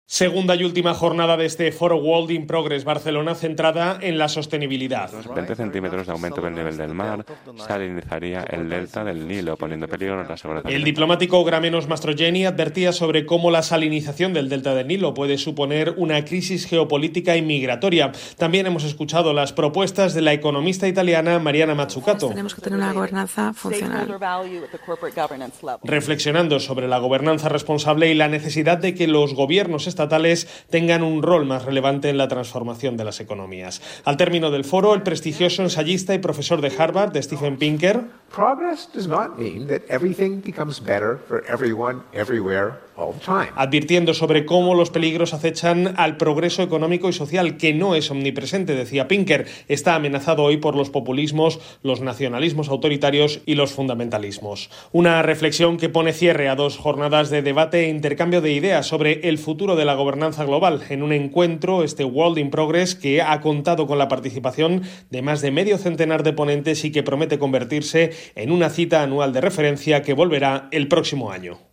Segunda y última jornada de este Foro World in Progress Barcelona centrada en la sostenibilidad. 20 centímetros de aumento del nivel del mar salinizaría el delta del Nilo, poniendo en peligro la seguridad. El diplomático Gramenos Mastrogeni advertía sobre cómo la salinización del delta del Nilo puede suponer una crisis geopolítica y migratoria. También hemos escuchado las propuestas de la economista italiana Mariana Mazzucato. Tenemos que tener una gobernanza funcional. Reflexionando sobre la gobernanza responsable y la necesidad de que los gobiernos estatales tengan un rol más relevante en la transformación de las economías. Al término del foro, el prestigioso ensayista y profesor de Harvard, Steven Pinker, advirtiendo sobre cómo los peligros acechan al progreso económico y social, que no es omnipresente, decía Pinker, está amenazado hoy por los populismos, los nacionalismos autoritarios y los fundamentalismos. Una reflexión que pone cierre a 2 jornadas de debate e intercambio de ideas sobre el futuro de la gobernanza global, en un encuentro, este World in Progress, que ha contado con la participación de más de medio centenar de ponentes y que promete convertirse en una cita anual de referencia que volverá el próximo año.